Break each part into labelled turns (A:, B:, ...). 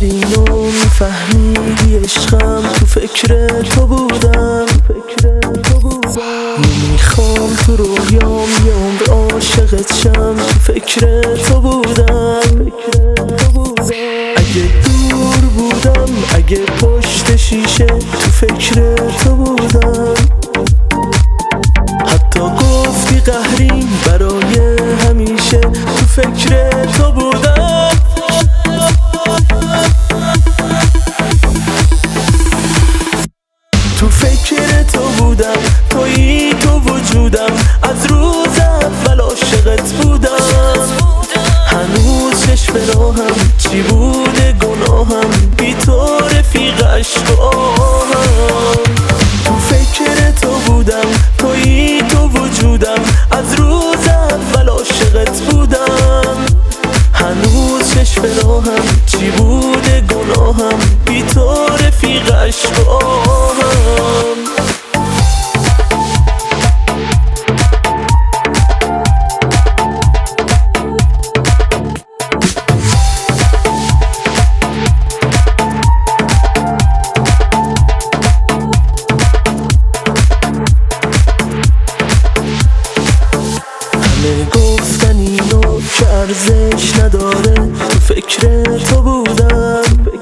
A: اینو میفهمیدی عشقم تو فکر تو بودم. نمیخوام تو رویام یه عمر عاشقت شم، تو فکر تو بودم. اگه دور بودم، اگه پشت شیشه، تو فکر تو بودم. حتی گفتی قهریم برای همیشه، تو فکر تو بودم. تو فکر تو بودم، تویی تو وجودم، از روز اول عاشقت بودم. هنوز چشم راهم چی بوده گناهم، بی تو رفیق عشق و آهم. تو فکر تو بودم، تویی تو وجودم، از روز اول عاشقت بودم. هنوز چشم راهم چی بوده گناهم، بی تو رفیق عشق و آهم. گفتن اینو که ارزش نداره، تو فکر تو بودم.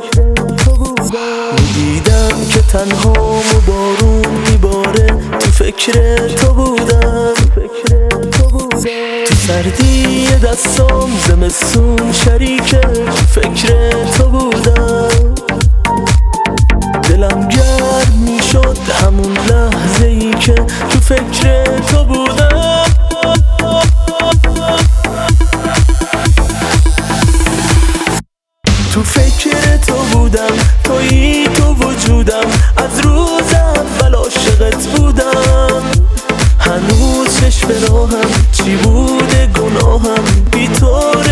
A: میدیدم که تنهام و بارون میباره، تو فکر تو بودم. تو سردی دستام زمستون شریکه، تو فکر تو بودم. دلم گرم میشد همون لحظه ای که تو فکر تو بودم. تو فکر تو بودم، تویی تو وجودم، از روز اول عاشقت بودم. هنوز چشم راهم چی بوده گناهم، بی تو